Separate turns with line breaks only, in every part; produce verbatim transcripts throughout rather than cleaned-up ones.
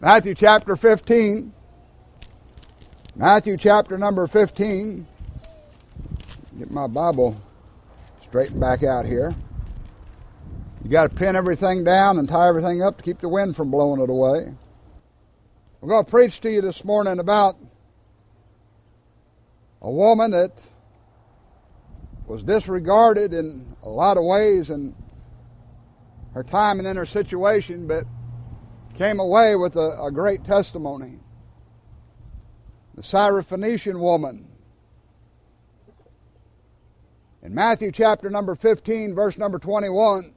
Matthew chapter fifteen. Matthew chapter number fifteen. Get my Bible straightened back out here. You got to pin everything down and tie everything up to keep the wind from blowing it away. We're going to preach to you this morning about a woman that was disregarded in a lot of ways in her time and in her situation, but came away with a, a great testimony. The Syrophoenician woman. In Matthew chapter number fifteen, verse number twenty-one,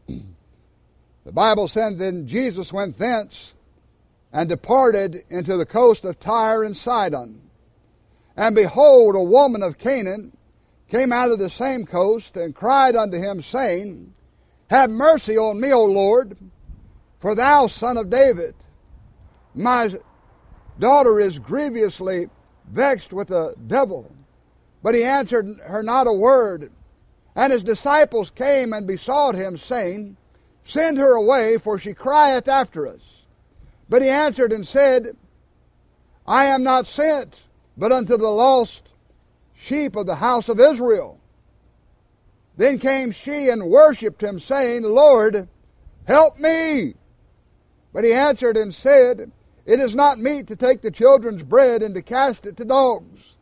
the Bible said, "Then Jesus went thence and departed into the coast of Tyre and Sidon. And behold, a woman of Canaan came out of the same coast and cried unto him, saying, Have mercy on me, O Lord, for thou son of David. My daughter is grievously vexed with a devil. But he answered her not a word. And his disciples came and besought him, saying, Send her away, for she crieth after us. But he answered and said, I am not sent, but unto the lost sheep of the house of Israel. Then came she and worshipped him, saying, Lord, help me. But he answered and said, It is not meet to take the children's bread and to cast it to dogs.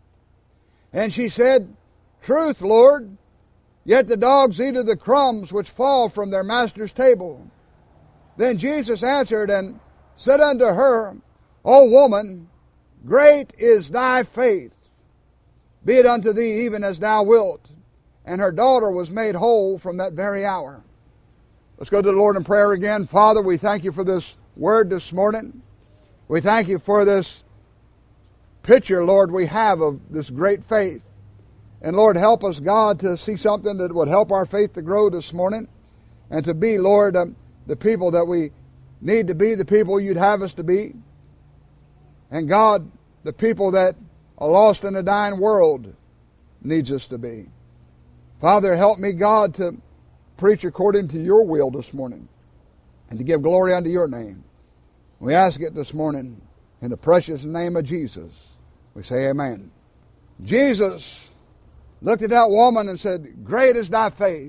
And she said, Truth, Lord, yet the dogs eat of the crumbs which fall from their master's table. Then Jesus answered and said unto her, O woman, great is thy faith. Be it unto thee even as thou wilt. And her daughter was made whole from that very hour." Let's go to the Lord in prayer again. Father, we thank you for this word this morning. We thank you for this picture, Lord, we have of this great faith. And Lord, help us, God, to see something that would help our faith to grow this morning. And to be, Lord, um, the people that we need to be, the people you'd have us to be. And God, the people that a lost and a dying world needs us to be. Father, help me, God, to preach according to your will this morning and to give glory unto your name. We ask it this morning in the precious name of Jesus. We say amen. Jesus looked at that woman and said, Great is thy faith.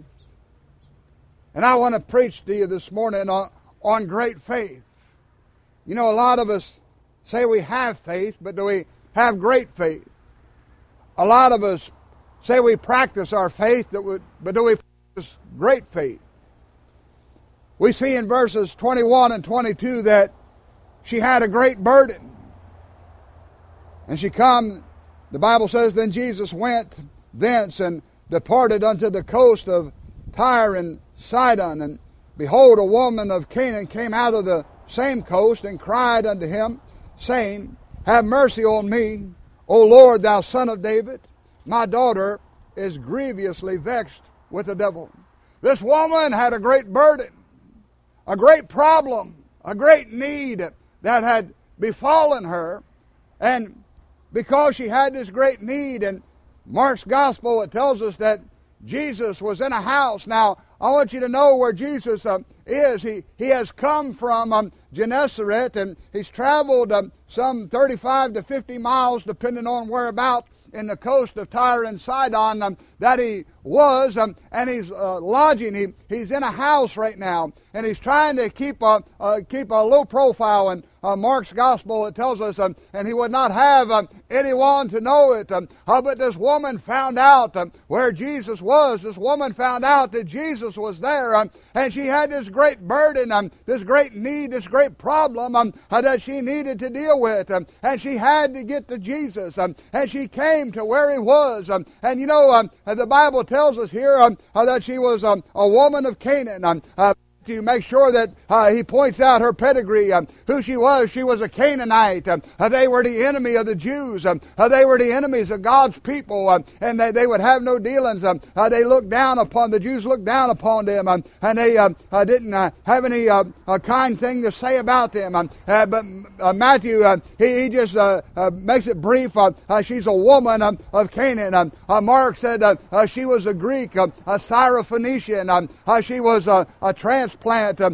And I want to preach to you this morning on, on great faith. You know, a lot of us say we have faith, but do we have great faith? A lot of us say we practice our faith, but do we practice great faith? We see in verses twenty-one and twenty-two that she had a great burden. And she come, the Bible says, Then Jesus went thence and departed unto the coast of Tyre and Sidon. And behold, a woman of Canaan came out of the same coast and cried unto him, saying, Have mercy on me, O Lord, thou son of David. My daughter is grievously vexed with the devil. This woman had a great burden, a great problem, a great need that had befallen her. And because she had this great need, in Mark's gospel, it tells us that Jesus was in a house. Now, I want you to know where Jesus uh, is. He, he has come from um, Gennesaret, and he's traveled um, some thirty-five to fifty miles, depending on whereabout in the coast of Tyre and Sidon um, that he was, um, and he's uh, lodging. He, he's in a house right now, and he's trying to keep a, uh, keep a low profile. And uh, Mark's gospel, it tells us, um, and he would not have um, anyone to know it. Um, uh, but this woman found out um, where Jesus was. This woman found out that Jesus was there, um, and she had this great burden, um, this great need, this great problem um, uh, that she needed to deal with. Um, and she had to get to Jesus, um, and she came to where he was. Um, and you know, um, the Bible tells us here um, uh, that she was um, a woman of Canaan. Um, uh, to make sure that uh, he points out her pedigree, um, who she was. She was a Canaanite. Um, uh, they were the enemy of the Jews. Um, uh, they were the enemies of God's people, um, and they, they would have no dealings. Um, uh, they looked down upon, the Jews looked down upon them, um, and they um, uh, didn't uh, have any uh, uh, kind thing to say about them. Um, uh, but uh, Matthew, uh, he, he just uh, uh, makes it brief. Uh, uh, she's a woman um, of Canaan. Um, uh, Mark said uh, uh, she was a Greek, um, a Syrophoenician. Um, uh, she was a, a transplant, um, uh, maybe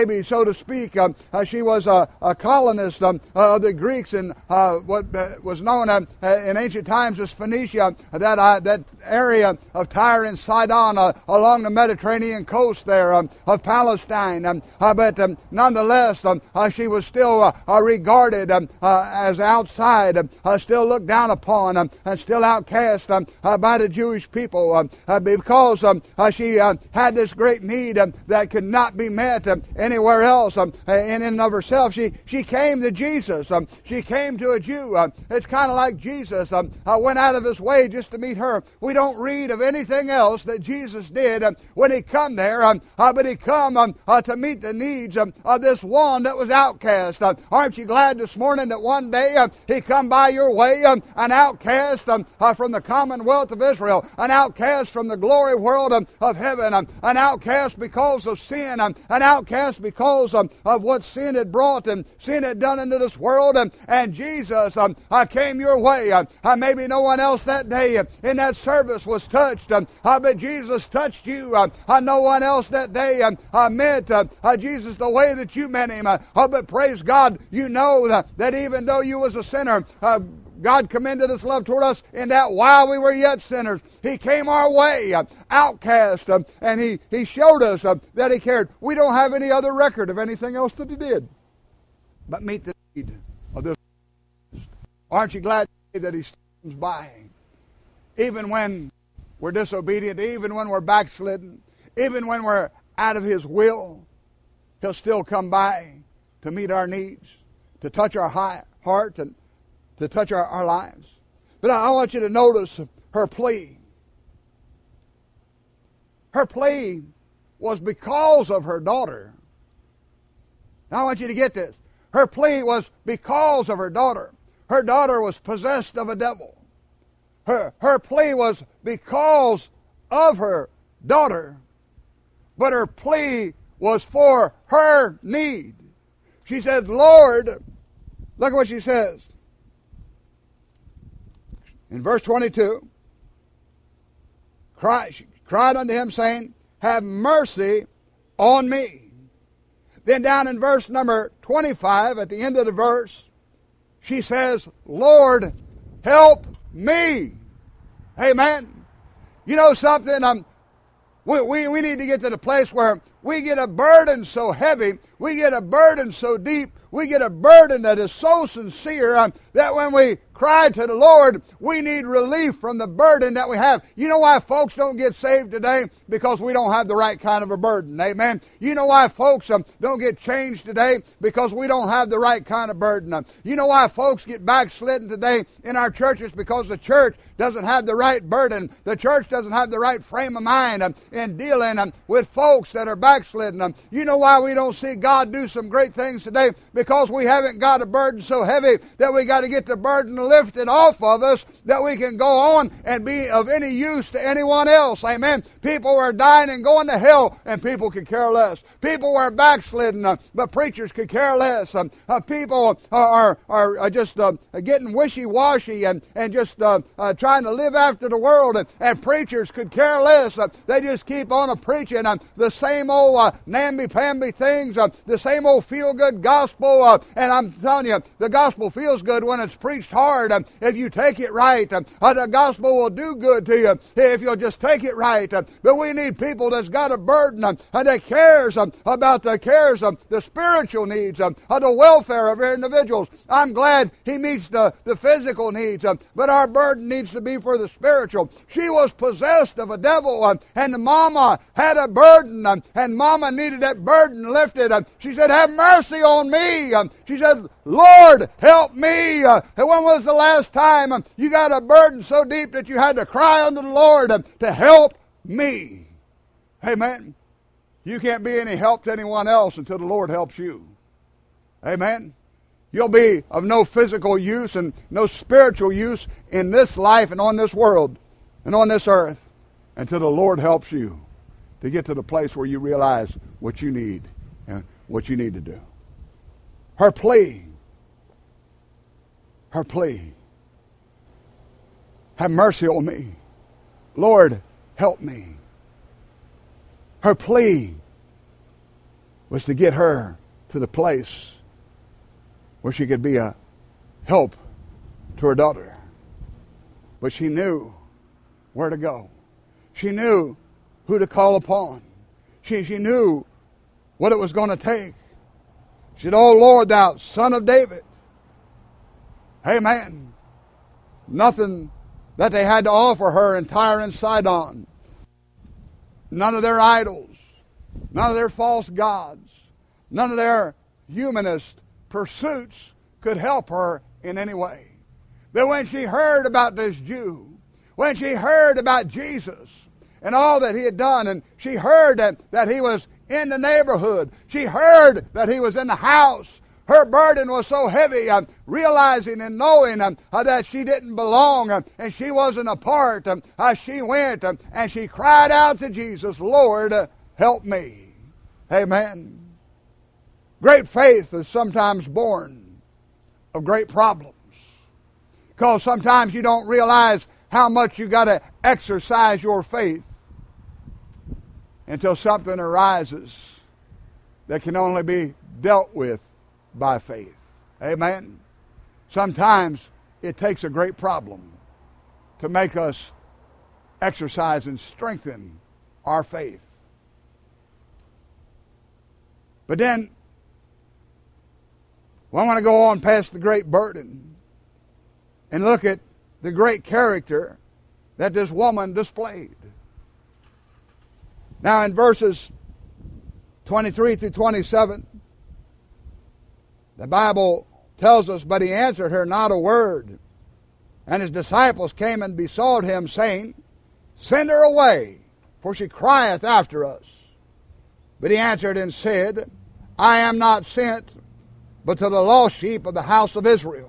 maybe so to speak, um, uh, she was a, a colonist um, uh, of the Greeks in uh, what uh, was known uh, in ancient times as Phoenicia, that uh, that area of Tyre and Sidon uh, along the Mediterranean coast there um, of Palestine. Um, uh, but um, nonetheless, um, uh, she was still uh, uh, regarded um, uh, as outside, um, uh, still looked down upon, um, and still outcast um, uh, by the Jewish people um, uh, because um, uh, she uh, had this great need um, that could not be met um, anywhere else. Um, in and of herself, she she came to Jesus. Um, she came to a Jew. Um, it's kind of like Jesus um, uh, went out of his way just to meet her. We don't read of anything else that Jesus did um, when he come there, um, uh, but he come um, uh, to meet the needs um, of this one that was outcast. Uh, aren't you glad this morning that one day uh, he come by your way, um, an outcast um, uh, from the commonwealth of Israel, an outcast from the glory world um, of heaven, um, an outcast because of sin, um, an outcast because um, of what sin had brought and sin had done into this world, um, and Jesus um, uh, came your way. Uh, uh, maybe no one else that day uh, in that service was touched, um, uh, but Jesus touched you. Uh, uh, no one else that day um, uh, met uh, uh, Jesus the way that you met him. Uh, uh, but praise God, you know that, that even though you was a sinner, uh, God commended his love toward us in that while we were yet sinners, he came our way, uh, outcast, uh, and he, he showed us uh, that he cared. We don't have any other record of anything else that he did but meet the need of this. Aren't you glad that he stands by? Even when we're disobedient, even when we're backslidden, even when we're out of his will, he'll still come by to meet our needs, to touch our high heart, and to touch our, our lives. But I, I want you to notice her plea. Her plea was because of her daughter. Now I want you to get this. Her plea was because of her daughter. Her daughter was possessed of a devil. Her, her plea was because of her daughter. But her plea was for her need. She said, Lord, look at what she says. In verse twenty-two, cry, she cried unto him, saying, have mercy on me. Then down in verse number twenty-five, at the end of the verse, she says, Lord, help me. Amen. You know something? Um, we, we, we need to get to the place where we get a burden so heavy, we get a burden so deep, we get a burden that is so sincere um, that when we cry to the Lord, we need relief from the burden that we have. You know why folks don't get saved today? Because we don't have the right kind of a burden. Amen. You know why folks um, don't get changed today? Because we don't have the right kind of burden. Um, you know why folks get backslidden today in our churches? Because the church doesn't have the right burden. The church doesn't have the right frame of mind um, in dealing um, with folks that are backslidden. Um, you know why we don't see God do some great things today? Because we haven't got a burden so heavy that we got to get the burden lifted off of us that we can go on and be of any use to anyone else. Amen. People are dying and going to hell, and people could care less. People are backslidden, uh, but preachers could care less. Um, uh, people are, are, are just uh, getting wishy-washy and, and just uh, uh, trying to live after the world, and, and preachers could care less. Uh, they just keep on a preaching uh, the same old uh, namby-pamby things, uh, the same old feel-good gospel, uh, and I'm telling you, the gospel feels good when it's preached hard. Um, if you take it right, um, uh, the gospel will do good to you if you'll just take it right. Uh, but we need people that's got a burden um, and that cares um, about the cares of um, the spiritual needs, um, of the welfare of individuals. I'm glad he meets the, the physical needs, um, but our burden needs to be for the spiritual. She was possessed of a devil, um, and the mama had a burden, um, and mama needed that burden lifted. Um, she said, have mercy on me. Um, she said, Lord, help me. Uh, and when was the last time um, you got a burden so deep that you had to cry unto the Lord um, to help me? Amen. You can't be any help to anyone else until the Lord helps you. Amen. You'll be of no physical use and no spiritual use in this life and on this world and on this earth until the Lord helps you to get to the place where you realize what you need and what you need to do. Her plea, her plea, have mercy on me. Lord, help me. Her plea was to get her to the place where she could be a help to her daughter. But she knew where to go. She knew who to call upon. She, she knew what it was going to take. She said, "O Lord, thou Son of David." Amen. Nothing that they had to offer her in Tyre and Sidon. None of their idols. None of their false gods. None of their humanist pursuits could help her in any way. But when she heard about this Jew, when she heard about Jesus and all that he had done, and she heard that, that he was in the neighborhood, she heard that he was in the house, her burden was so heavy, um, realizing and knowing um, uh, that she didn't belong um, and she wasn't a part. Um, uh, she went um, and she cried out to Jesus, "Lord, uh, help me." Amen. Great faith is sometimes born of great problems. Because sometimes you don't realize how much you got to exercise your faith until something arises that can only be dealt with by faith. Amen. Sometimes it takes a great problem to make us exercise and strengthen our faith. But then, well, I want to go on past the great burden and look at the great character that this woman displayed. Now in verses twenty-three through twenty-seven, the Bible tells us, "But he answered her not a word. And his disciples came and besought him, saying, Send her away, for she crieth after us. But he answered and said, I am not sent, but to the lost sheep of the house of Israel.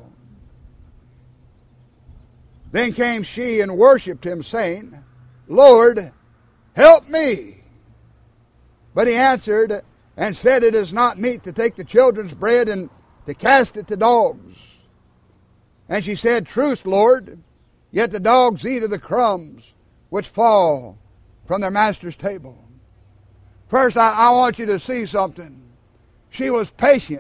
Then came she and worshipped him, saying, Lord, help me. But he answered and said, It is not meet to take the children's bread and to cast it to dogs. And she said, Truth, Lord, yet the dogs eat of the crumbs which fall from their master's table. First, I, I want you to see something. She was patient.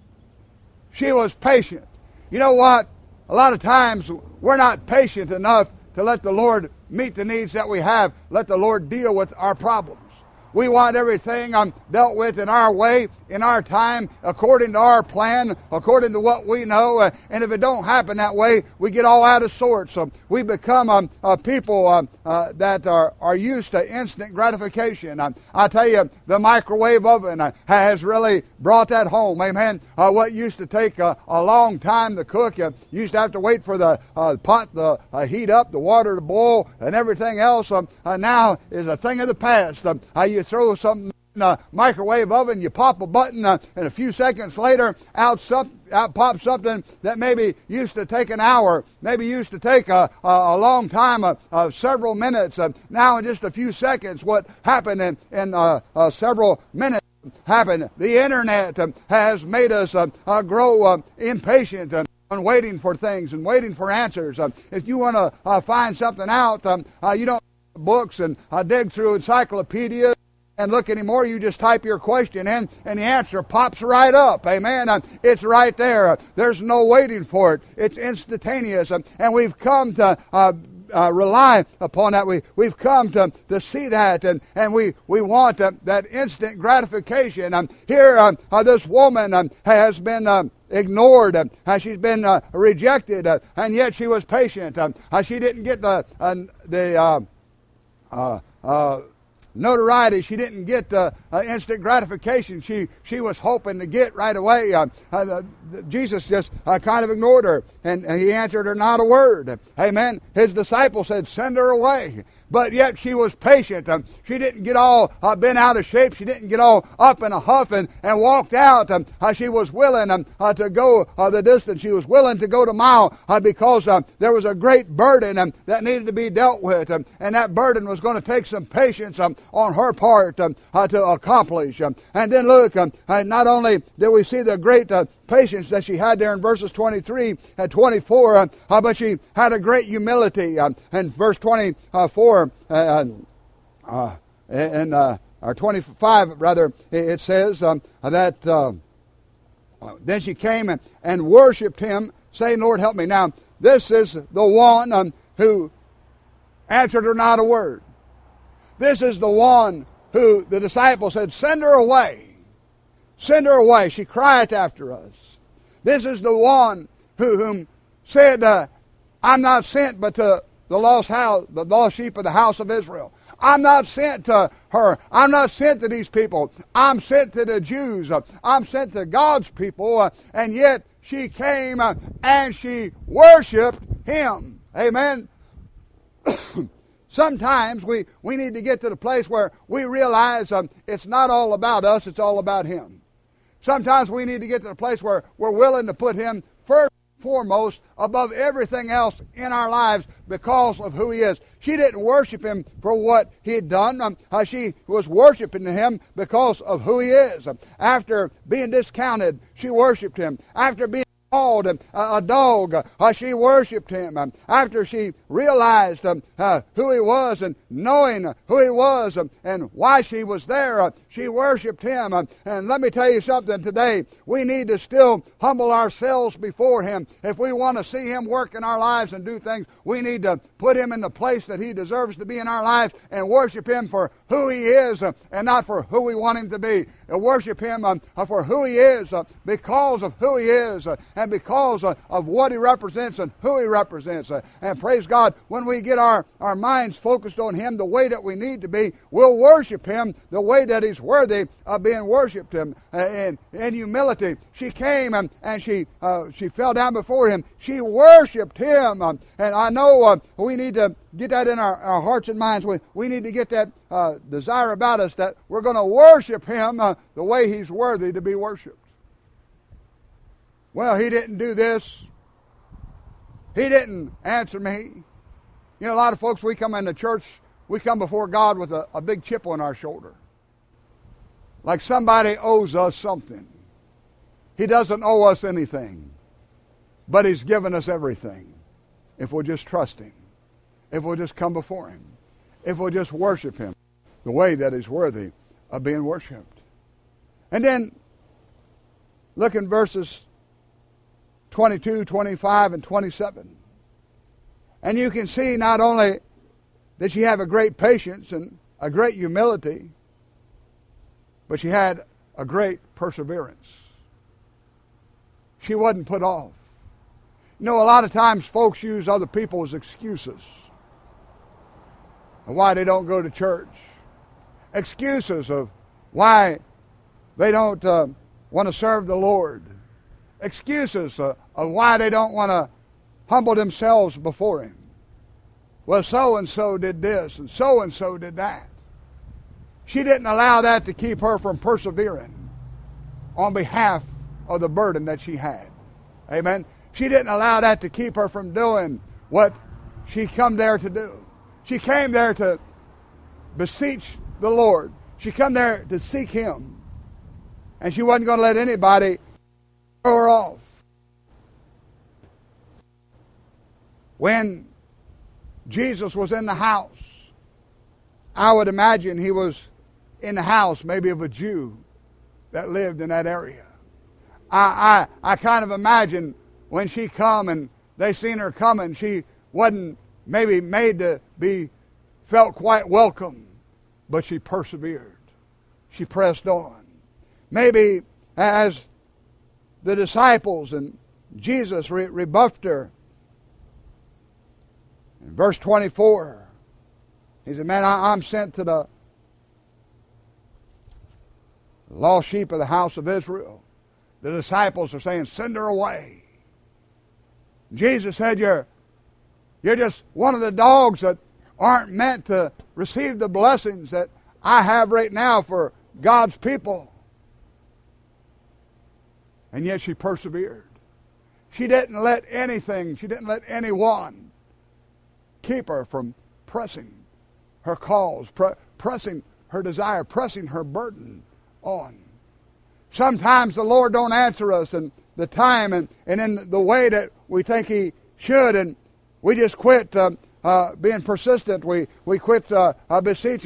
She was patient. You know what? A lot of times we're not patient enough to let the Lord meet the needs that we have. Let the Lord deal with our problems. We want everything um, dealt with in our way, in our time, according to our plan, according to what we know. Uh, and if it don't happen that way, we get all out of sorts. So we become um, uh, people um, uh, that are, are used to instant gratification. Um, I tell you, the microwave oven uh, has really brought that home. Amen. Uh, what used to take uh, a long time to cook, uh, you used to have to wait for the uh, pot to uh, heat up, the water to boil, and everything else um, uh, now is a thing of the past. Um, uh, you throw something in a microwave oven, you pop a button, uh, and a few seconds later, out, some, out pops something that maybe used to take an hour, maybe used to take a, a, a long time, uh, uh, several minutes. Uh, now in just a few seconds, what happened in, in uh, uh, several minutes happened. The internet uh, has made us uh, uh, grow uh, impatient uh, on waiting for things and waiting for answers. Uh, if you want to uh, find something out, um, uh, you don't books and uh, dig through encyclopedias and look anymore. You just type your question in and the answer pops right up. Amen. Uh, it's right there. Uh, there's no waiting for it. It's instantaneous. Um, and we've come to uh, uh, rely upon that. We, we've come to, to see that, and, and we, we want uh, that instant gratification. Um, here, um, uh, this woman um, has been Um, ignored, uh, she's been uh, rejected, uh, and yet she was patient. Um, uh, she didn't get the uh, the uh, uh, uh, notoriety. She didn't get uh, uh, instant gratification. She she was hoping to get right away. Uh, uh, the, the, Jesus just uh, kind of ignored her, and uh, he answered her not a word. Amen. His disciples said, "Send her away." But yet she was patient. Um, she didn't get all uh, bent out of shape. She didn't get all up in a huff and, and walked out. Um, uh, she was willing um, uh, to go uh, the distance. She was willing to go the mile uh, because uh, there was a great burden um, that needed to be dealt with. Um, and that burden was going to take some patience um, on her part um, uh, to accomplish. Um, and then look, um, uh, not only did we see the great uh, patience that she had there in verses twenty-three and twenty-four, uh, uh, but she had a great humility. Um, in verse twenty-four, uh, uh, uh, and uh, or twenty-five rather, it says um, that uh, then she came and, and worshipped him, saying, Lord, help me. Now, this is the one um, who answered her not a word. This is the one who the disciples said, send her away. Send her away. She crieth after us. This is the one who whom said, uh, I'm not sent but to the lost house, the lost sheep of the house of Israel. I'm not sent to her. I'm not sent to these people. I'm sent to the Jews. I'm sent to God's people. And yet she came and she worshiped him. Amen. Sometimes we, we need to get to the place where we realize um, it's not all about us, it's all about him. Sometimes we need to get to the place where we're willing to put him first and foremost above everything else in our lives because of who he is. She didn't worship him for what he had done. Um, uh, she was worshiping him because of who he is. Um, after being discounted, she worshiped him. After being called a, a dog, uh, she worshipped him. Um, after she realized um, uh, who he was and knowing who he was um, and why she was there, uh, she worshipped him. Um, and let me tell you something today. We need to still humble ourselves before him. If we want to see him work in our lives and do things, we need to put him in the place that he deserves to be in our lives and worship him for who he is uh, and not for who we want him to be. Uh, worship him um, uh, for who he is uh, because of who he is uh, and because uh, of what he represents and who he represents. Uh, and praise God, when we get our, our minds focused on him the way that we need to be, we'll worship him the way that he's worthy of being worshipped him uh, in, in humility. She came and, and she uh, she fell down before him. She worshipped him. Um, and I know uh, we need to get that in our, our hearts and minds. We, we need to get that uh, desire about us that we're going to worship him uh, the way he's worthy to be worshipped. Well, he didn't do this. He didn't answer me. You know, a lot of folks, we come into church, we come before God with a, a big chip on our shoulder. Like somebody owes us something. He doesn't owe us anything. But he's given us everything. If we'll just trust him. If we'll just come before him. If we'll just worship him the way that he's worthy of being worshipped. And then, look in verses twenty-two, twenty-five, and twenty-seven. And you can see not only did she have a great patience and a great humility, but she had a great perseverance. She wasn't put off. You know, a lot of times folks use other people as excuses of why they don't go to church. Excuses of why they don't uh, want to serve the Lord. Excuses uh, of why they don't want to humble themselves before him. Well, so-and-so did this, and so-and-so did that. She didn't allow that to keep her from persevering on behalf of the burden that she had. Amen. She didn't allow that to keep her from doing what she come there to do. She came there to beseech the Lord. She come there to seek him. And she wasn't going to let anybody throw her off. When Jesus was in the house, I would imagine he was in the house maybe of a Jew that lived in that area. I, I, I kind of imagine when she come and they seen her coming, she wasn't maybe made to be felt quite welcome, but she persevered. She pressed on. Maybe as the disciples and Jesus re- rebuffed her. In verse twenty-four, he said, man, I, I'm sent to the lost sheep of the house of Israel. The disciples are saying, send her away. Jesus said, you're, you're just one of the dogs that aren't meant to receive the blessings that I have right now for God's people. And yet she persevered. She didn't let anything, she didn't let anyone keep her from pressing her cause, pre- pressing her desire, pressing her burden on. Sometimes the Lord don't answer us in the time and, and in the way that we think he should, and we just quit uh, uh, being persistent. We, we quit uh, uh, beseeching him.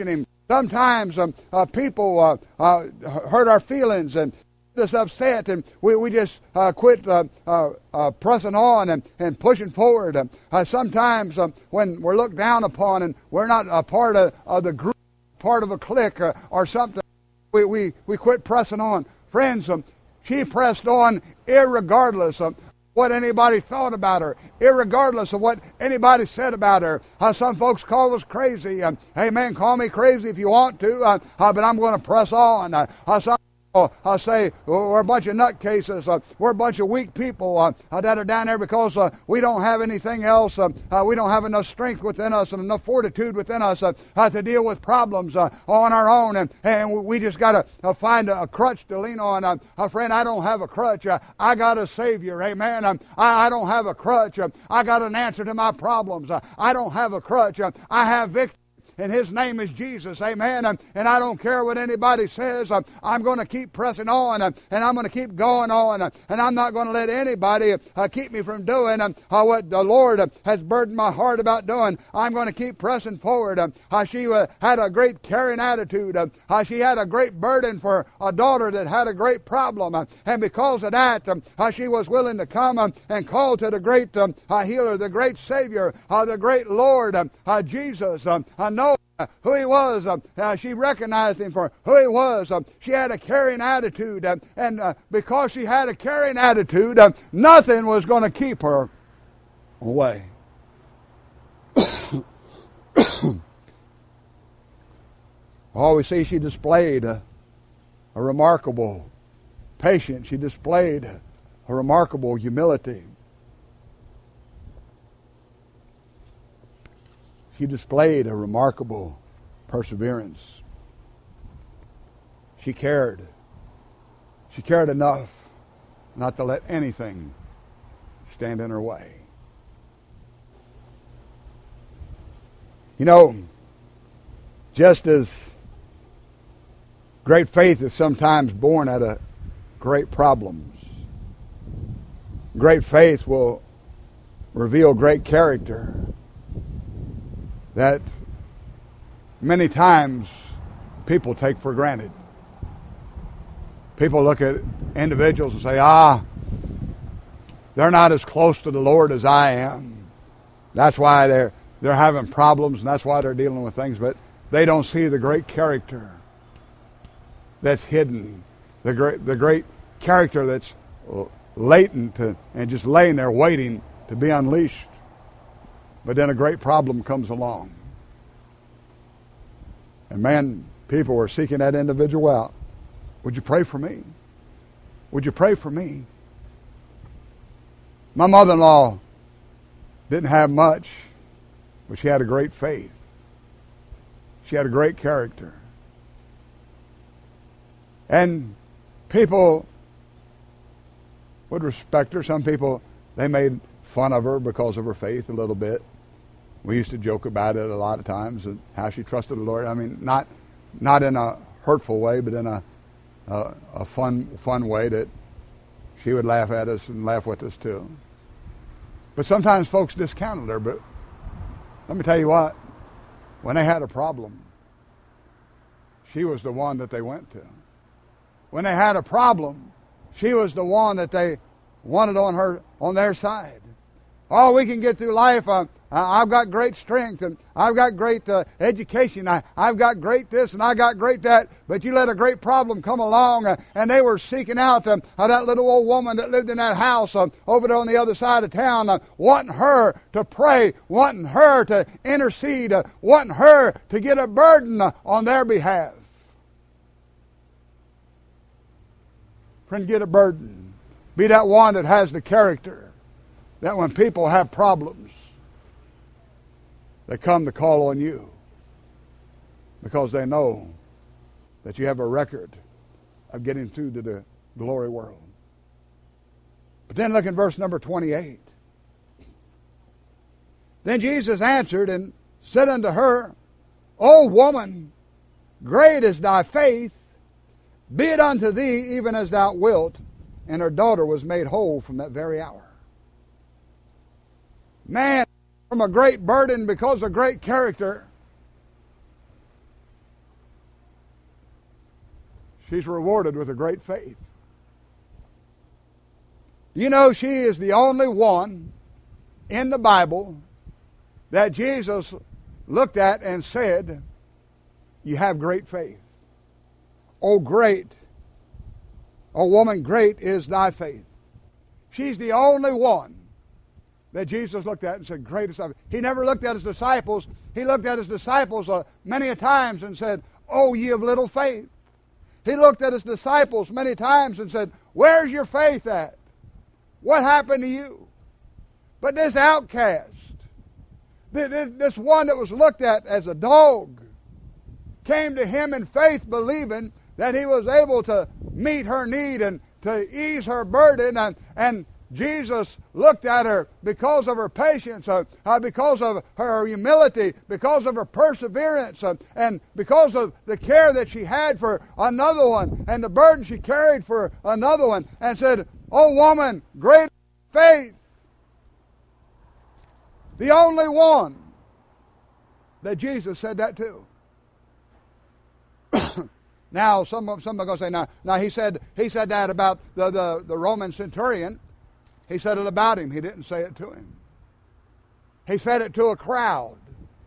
Sometimes um, uh, people uh, uh, hurt our feelings and get us upset, and we, we just uh, quit uh, uh, uh, pressing on and, and pushing forward. Uh, sometimes um, when we're looked down upon and we're not a part of, of the group, part of a clique or, or something, we, we, we quit pressing on. Friends, um, she pressed on irregardless of what anybody thought about her, irregardless of what anybody said about her. Uh, some folks call us crazy. Um, hey, man, call me crazy if you want to, uh, uh, but I'm going to press on. Uh, uh, some I say we're a bunch of nutcases. Uh, we're a bunch of weak people uh, that are down there because uh, we don't have anything else. Uh, uh, we don't have enough strength within us and enough fortitude within us uh, uh, to deal with problems uh, on our own. And, and we just got to uh, find a, a crutch to lean on. Uh, uh, friend, I don't have a crutch. Uh, I got a Savior. Amen. Um, I, I don't have a crutch. Uh, I got an answer to my problems. Uh, I don't have a crutch. Uh, I have victory. And His name is Jesus, amen. And, and I don't care what anybody says. I'm, I'm going to keep pressing on, and, and I'm going to keep going on, and I'm not going to let anybody uh, keep me from doing uh, what the Lord uh, has burdened my heart about doing. I'm going to keep pressing forward. Uh, she uh, had a great caring attitude. Uh, she had a great burden for a daughter that had a great problem, uh, and because of that, um, uh, she was willing to come um, and call to the great um, uh, healer, the great Savior, uh, the great Lord, um, uh, Jesus. Um, uh, know who He was. Uh, uh, she recognized Him for who He was. Uh, she had a caring attitude, uh, and uh, because she had a caring attitude, uh, nothing was going to keep her away. Oh, we see she displayed a, a remarkable patience. She displayed a remarkable humility. She displayed a remarkable perseverance. She cared. She cared enough not to let anything stand in her way. You know, just as great faith is sometimes born out of great problems, great faith will reveal great character that many times people take for granted. People look at individuals and say, ah, they're not as close to the Lord as I am. That's why they're they're having problems, and that's why they're dealing with things, but they don't see the great character that's hidden, the great the great character that's latent to, and just laying there waiting to be unleashed. But then a great problem comes along. And man, people were seeking that individual out. Would you pray for me? Would you pray for me? My mother-in-law didn't have much, but she had a great faith. She had a great character. And people would respect her. Some people, they made fun of her because of her faith a little bit. We used to joke about it a lot of times, and how she trusted the Lord. I mean, not not in a hurtful way, but in a a, a fun fun way that she would laugh at us and laugh with us too. But sometimes folks discounted her. But let me tell you what, when they had a problem, she was the one that they went to. When they had a problem, she was the one that they wanted on her on their side. Oh, we can get through life. Uh, I've got great strength, and I've got great uh, education. I, I've got great this, and I got great that. But you let a great problem come along, uh, and they were seeking out uh, uh, that little old woman that lived in that house uh, over there on the other side of town, uh, wanting her to pray, wanting her to intercede, uh, wanting her to get a burden uh, on their behalf. Friend, get a burden. Be that one that has the character that when people have problems, they come to call on you because they know that you have a record of getting through to the glory world. But then look in verse number twenty-eight. Then Jesus answered and said unto her, O woman, great is thy faith, be it unto thee even as thou wilt. And her daughter was made whole from that very hour. Man, from a great burden because of great character, she's rewarded with a great faith. You know, she is the only one in the Bible that Jesus looked at and said, you have great faith. Oh, great, oh woman, great is thy faith. She's the only one that Jesus looked at and said, great is thy faith. He never looked at his disciples. He looked at his disciples uh, many a times and said, oh, ye of little faith. He looked at his disciples many times and said, where's your faith at? What happened to you? But this outcast, this, this one that was looked at as a dog, came to him in faith, believing that he was able to meet her need and to ease her burden. And, and Jesus looked at her because of her patience, uh, uh, because of her humility, because of her perseverance, uh, and because of the care that she had for another one and the burden she carried for another one, and said, oh woman, great faith. The only one that Jesus said that to. Now, some some are going to say, now, now he said he said that about the, the, the Roman centurion. He said it about him. He didn't say it to him. He said it to a crowd.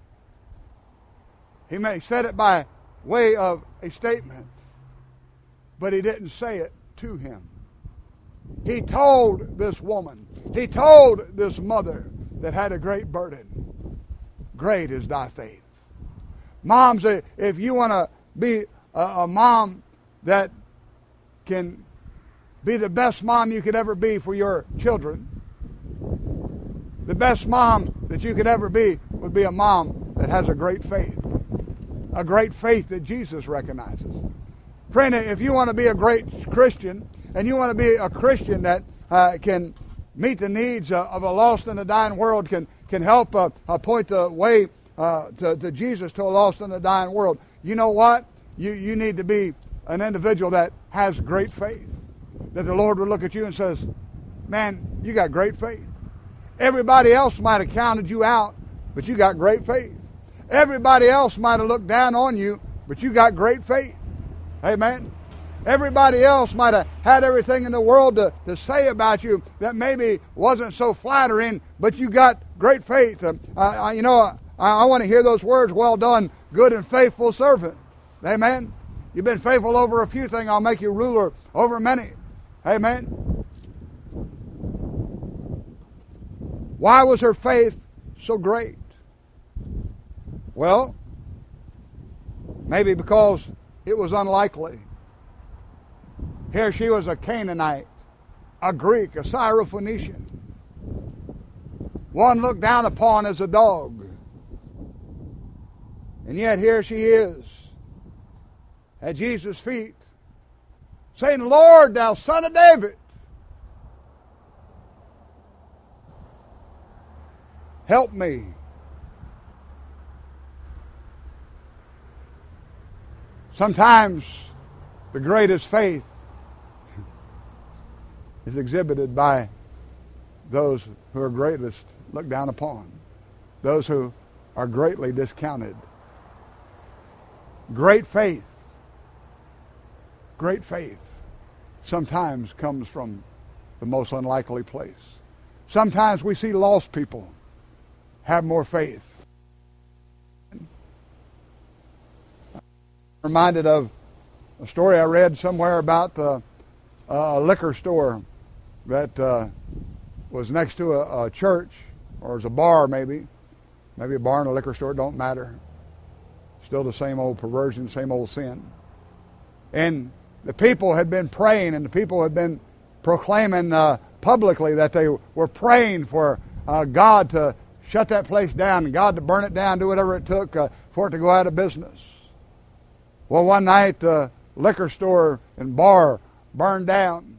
He may said it by way of a statement, but he didn't say it to him. He told this woman, he told this mother that had a great burden, great is thy faith. Moms, if you want to be a, a mom that can be the best mom you could ever be for your children, the best mom that you could ever be would be a mom that has a great faith, a great faith that Jesus recognizes. Friend, if you want to be a great Christian, and you want to be a Christian that uh, can meet the needs uh, of a lost and a dying world, can can help uh, uh, point the way uh, to, to Jesus to a lost and a dying world, you know what? You you need to be an individual that has great faith. That the Lord would look at you and says, man, you got great faith. Everybody else might have counted you out, but you got great faith. Everybody else might have looked down on you, but you got great faith. Amen. Everybody else might have had everything in the world to, to say about you that maybe wasn't so flattering, but you got great faith. Uh, I, you know, I, I want to hear those words, well done, good and faithful servant. Amen. You've been faithful over a few things, I'll make you ruler over many. Amen. Why was her faith so great? Well, maybe because it was unlikely. Here she was a Canaanite, a Greek, a Syrophoenician, one looked down upon as a dog. And yet here she is at Jesus' feet saying, Lord, thou son of David, help me. Sometimes the greatest faith is exhibited by those who are greatest looked down upon, those who are greatly discounted. Great faith, great faith sometimes comes from the most unlikely place. Sometimes we see lost people have more faith. I'm reminded of a story I read somewhere about uh, a liquor store that uh, was next to a, a church, or as a bar maybe. Maybe a bar and a liquor store, don't matter. Still the same old perversion, same old sin. And the people had been praying, and the people had been proclaiming uh, publicly that they were praying for uh, God to shut that place down, and God to burn it down, do whatever it took uh, for it to go out of business. Well, one night, the uh, liquor store and bar burned down.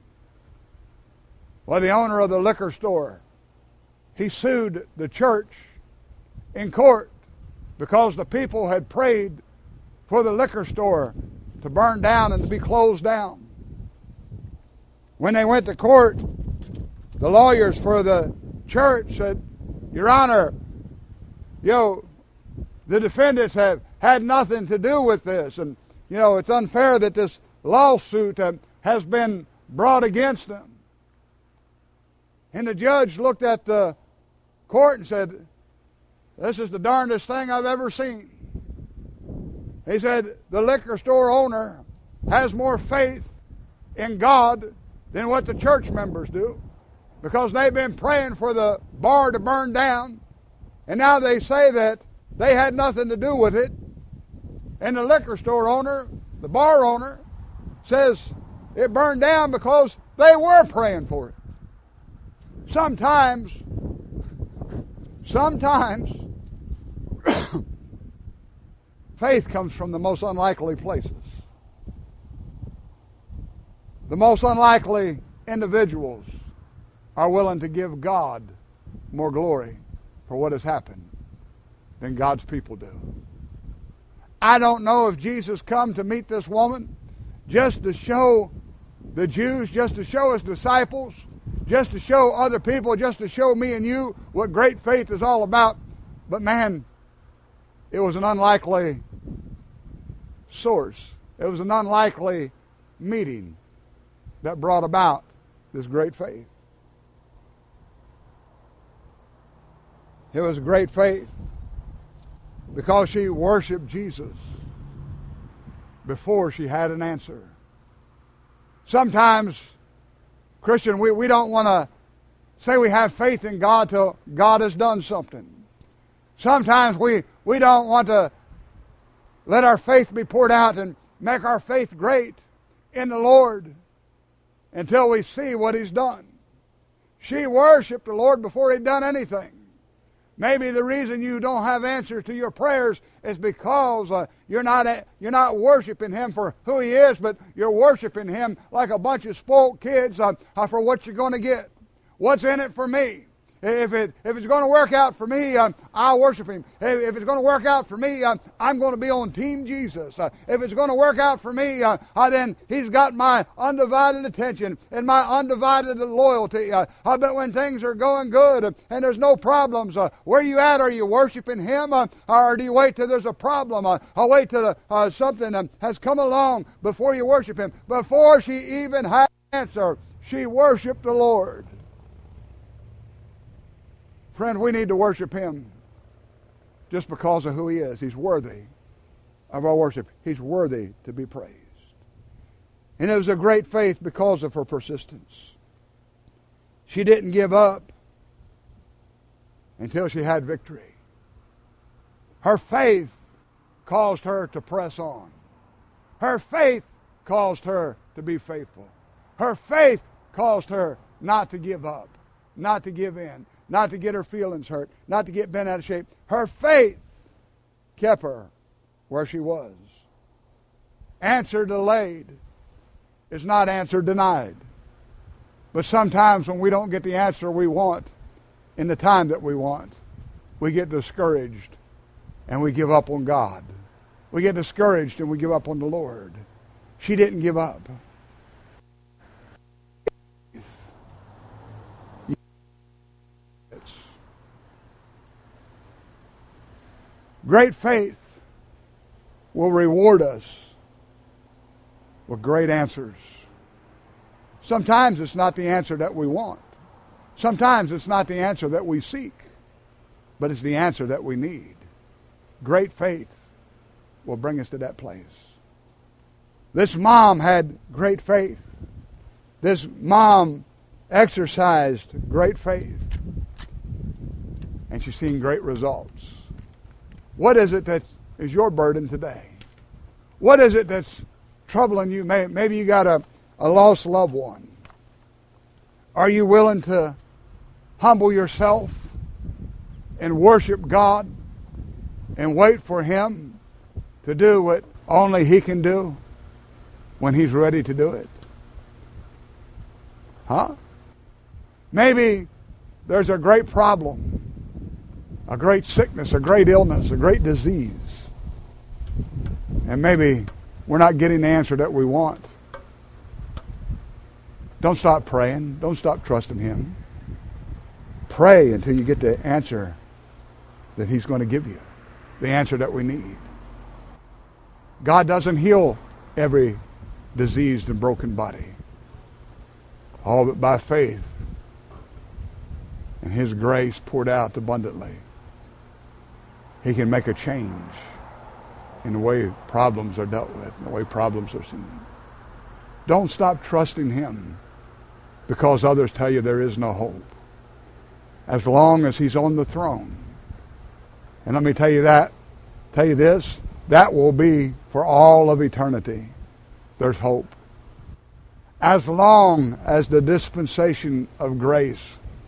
Well, the owner of the liquor store, he sued the church in court because the people had prayed for the liquor store to burn down and to be closed down. When they went to court, the lawyers for the church said, Your Honor, you know, the defendants have had nothing to do with this, and you know, it's unfair that this lawsuit uh, has been brought against them. And the judge looked at the court and said, "This is the darndest thing I've ever seen." He said, "The liquor store owner has more faith in God than what the church members do, because they've been praying for the bar to burn down, and now they say that they had nothing to do with it. And the liquor store owner, the bar owner, says it burned down because they were praying for it." Sometimes, sometimes, faith comes from the most unlikely places. The most unlikely individuals are willing to give God more glory for what has happened than God's people do. I don't know if Jesus come to meet this woman just to show the Jews, just to show his disciples, just to show other people, just to show me and you what great faith is all about. But man, it was an unlikely source. It was an unlikely meeting that brought about this great faith. It was great faith because she worshiped Jesus before she had an answer. Sometimes, Christian, we, we don't want to say we have faith in God till God has done something. Sometimes we, we don't want to let our faith be poured out and make our faith great in the Lord until we see what he's done. She worshiped the Lord before he'd done anything. Maybe the reason you don't have answers to your prayers is because uh, you're not you're not worshiping him for who he is, but you're worshiping him like a bunch of spoiled kids uh, uh, for what you're going to get. What's in it for me? If it if it's going to work out for me, uh, I'll worship him. If, if it's going to work out for me, uh, I'm going to be on Team Jesus. Uh, if it's going to work out for me, uh, uh, then he's got my undivided attention and my undivided loyalty. Uh, I bet when things are going good uh, and there's no problems, uh, where are you at? Are you worshiping him, uh, or do you wait till there's a problem? Uh, I'll wait till the, uh, something um, has come along before you worship him. Before she even had an answer, she worshiped the Lord. Friend, we need to worship him just because of who he is. He's worthy of our worship. He's worthy to be praised. And it was a great faith because of her persistence. She didn't give up until she had victory. Her faith caused her to press on. Her faith caused her to be faithful. Her faith caused her not to give up, not to give in, not to get her feelings hurt, not to get bent out of shape. Her faith kept her where she was. Answer delayed is not answer denied. But sometimes when we don't get the answer we want in the time that we want, we get discouraged and we give up on God. We get discouraged and we give up on the Lord. She didn't give up. Great faith will reward us with great answers. Sometimes it's not the answer that we want. Sometimes it's not the answer that we seek, but it's the answer that we need. Great faith will bring us to that place. This mom had great faith. This mom exercised great faith, and she's seen great results. What is it that is your burden today? What is it that's troubling you? Maybe you got a, a lost loved one. Are you willing to humble yourself and worship God and wait for him to do what only he can do when he's ready to do it? Huh? Maybe there's a great problem, a great sickness, a great illness, a great disease. And maybe we're not getting the answer that we want. Don't stop praying. Don't stop trusting him. Pray until you get the answer that he's going to give you, the answer that we need. God doesn't heal every diseased and broken body. All but by faith and His grace poured out abundantly, He can make a change in the way problems are dealt with, in the way problems are seen. Don't stop trusting Him because others tell you there is no hope. As long as He's on the throne. And let me tell you that, tell you this, that will be for all of eternity. There's hope. As long as the dispensation of grace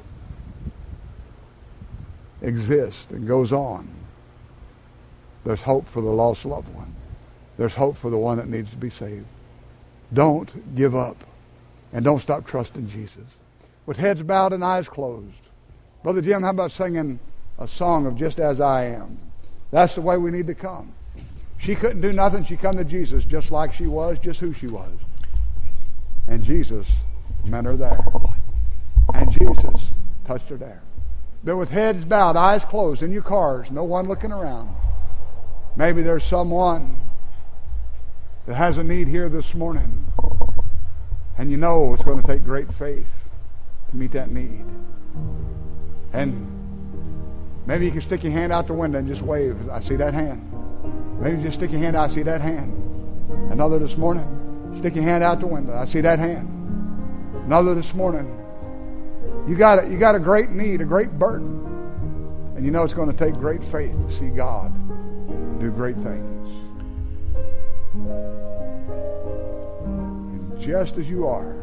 exists and goes on, there's hope for the lost loved one. There's hope for the one that needs to be saved. Don't give up. And don't stop trusting Jesus. With heads bowed and eyes closed. Brother Jim, how about singing a song of Just As I Am? That's the way we need to come. She couldn't do nothing. She come to Jesus just like she was, just who she was. And Jesus met her there. And Jesus touched her there. But with heads bowed, eyes closed, in your cars, no one looking around. Maybe there's someone that has a need here this morning. And you know it's going to take great faith to meet that need. And maybe you can stick your hand out the window and just wave. I see that hand. Maybe just stick your hand out. I see that hand. Another this morning. Stick your hand out the window. I see that hand. Another this morning. You got a, you got a great need, a great burden. And you know it's going to take great faith to see God do great things. And just as you are,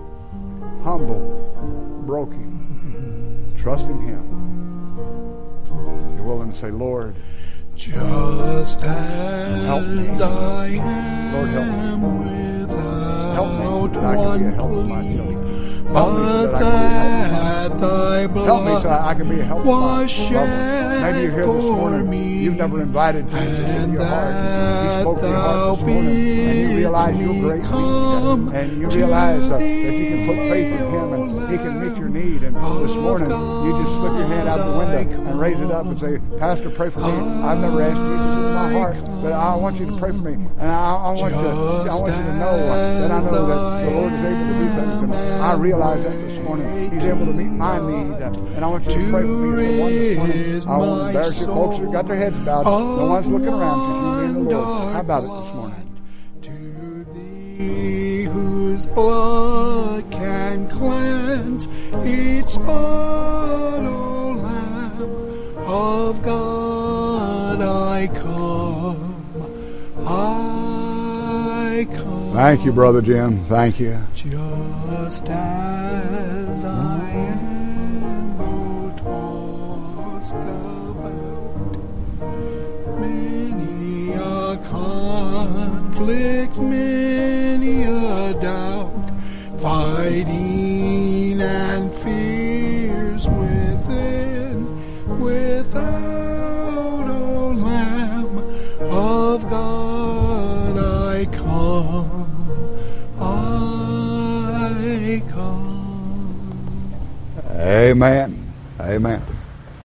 humble, broken, trusting Him, you're willing to say, Lord,
just as
help me.
I am,
Lord, help me. Help me so that I can be a help to my children.
But that thy blood
help me so I can be a help to my
was shed
Maybe you're here this morning.
me,
You've never invited Jesus into your heart. He spoke to your
thou
heart this morning, and you realize your great need, and you realize uh, that you can put faith in Him, and He can meet your need. And this morning, you just slip your hand out the window and raise it up and say, Pastor, pray for me. I've never asked Jesus into my heart, but I want you to pray for me, and I, I want you to, I want you to know uh, that I know that the Lord is able to do things, and I realize that this morning He's able to meet my need, uh, and I want you to pray for me as the one this morning. I want to embarrass you folks who got their heads bowed. No one's looking around since you and the Lord. How about it this morning?
To Thee whose blood can cleanse each spot, O Lamb of God, I come, I come.
Thank you, Brother Jim. Thank you.
Just as I am, O tossed about, many a conflict, many a doubt, fighting and fears within, without, O Lamb of God, I come, I come.
Amen. Amen.